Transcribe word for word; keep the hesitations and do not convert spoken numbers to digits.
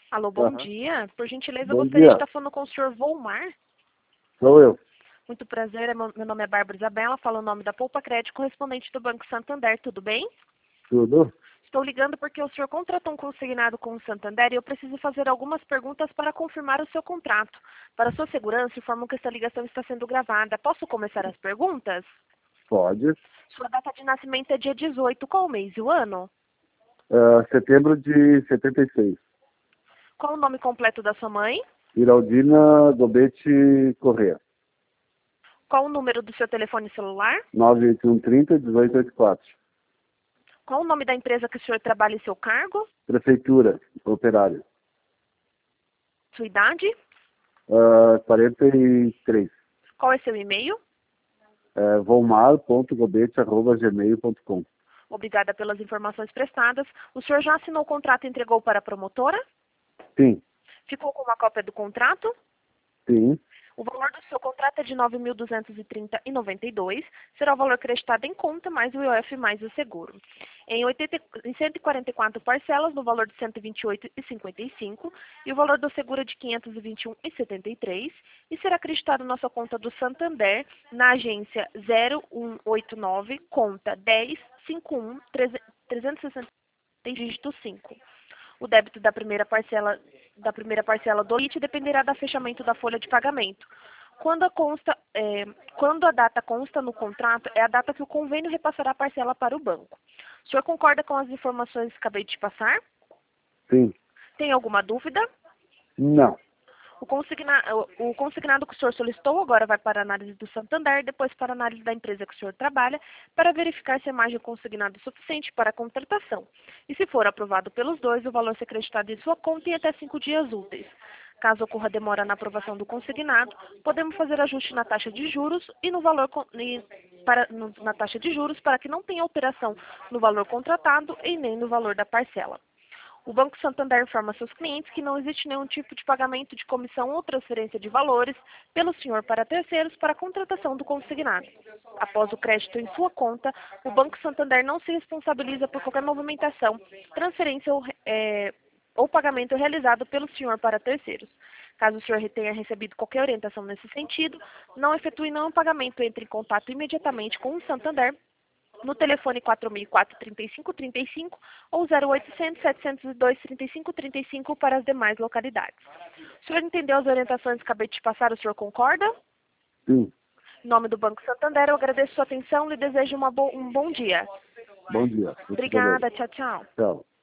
Alô, bom Aham. dia. Por gentileza, eu Bom gostaria de dia. estar falando com o senhor Volmar. Sou eu. Muito prazer, é meu meu nome é Bárbara Isabela, falo o nome da Poupa Crédito, correspondente do Banco Santander, tudo bem? Tudo? Estou ligando porque o senhor contratou um consignado com o Santander e eu preciso fazer algumas perguntas para confirmar o seu contrato. Para sua segurança, informo que esta ligação está sendo gravada. Posso começar as perguntas? Pode. Sua data de nascimento é dia dezoito, qual o mês e o ano? Ah, setembro de setenta e seis. Qual o nome completo da sua mãe? Iraldina Gobete Corrêa. Qual o número do seu telefone celular? nove oito um trinta, dezoito oitenta e quatro. Qual o nome da empresa que o senhor trabalha e seu cargo? Prefeitura, operário. Sua idade? Ah, quarenta e três. Qual é seu e-mail? É, volmar ponto gobete arroba gmail ponto com. Obrigada pelas informações prestadas. O senhor já assinou o contrato e entregou para a promotora? Sim, Ficou com uma cópia do contrato? sim, O valor do seu contrato é de nove mil duzentos e trinta e noventa e dois. Será o valor acreditado em conta, mais o I O F mais o seguro. Em, oitenta, em cento e quarenta e quatro parcelas, no valor de cento e vinte e oito e cinquenta e cinco. E o valor do seguro é de quinhentos e vinte e um e setenta e três. E será acreditado na sua conta do Santander, na agência zero um oito nove, conta dez cinquenta e um trezentos e sessenta, dígito cinco. O débito da primeira parcela da primeira parcela do L I T dependerá do fechamento da folha de pagamento. Quando a, consta, é, quando a data consta no contrato, é a data que o convênio repassará a parcela para o banco. O senhor concorda com as informações que acabei de passar? sim. Tem alguma dúvida? Não. O, consigna, o, o consignado que o senhor solicitou agora vai para a análise do Santander, depois para a análise da empresa que o senhor trabalha, para verificar se a margem consignada é suficiente para a contratação. E se for aprovado pelos dois, o valor será acreditado em sua conta em até cinco dias úteis. Caso ocorra demora na aprovação do consignado, podemos fazer ajuste na taxa de juros e no valor e para, no, na taxa de juros para que não tenha alteração no valor contratado e nem no valor da parcela. O Banco Santander informa seus clientes que não existe nenhum tipo de pagamento de comissão ou transferência de valores pelo senhor para terceiros para a contratação do consignado. Após o crédito em sua conta, o Banco Santander não se responsabiliza por qualquer movimentação, transferência ou, é, ou pagamento realizado pelo senhor para terceiros. Caso o senhor tenha recebido qualquer orientação nesse sentido, não efetue nenhum pagamento, entre em contato imediatamente com o Santander no telefone quatro mil e quatro, trinta e cinco, trinta e cinco ou zero oitocentos, setecentos e dois, trinta e cinco, trinta e cinco para as demais localidades. O senhor entendeu as orientações que acabei de te passar? O senhor concorda? Sim. Em nome do Banco Santander, eu agradeço sua atenção e lhe desejo uma bo um bom dia. Bom dia. Muito Obrigada, tchau, tchau. Tchau.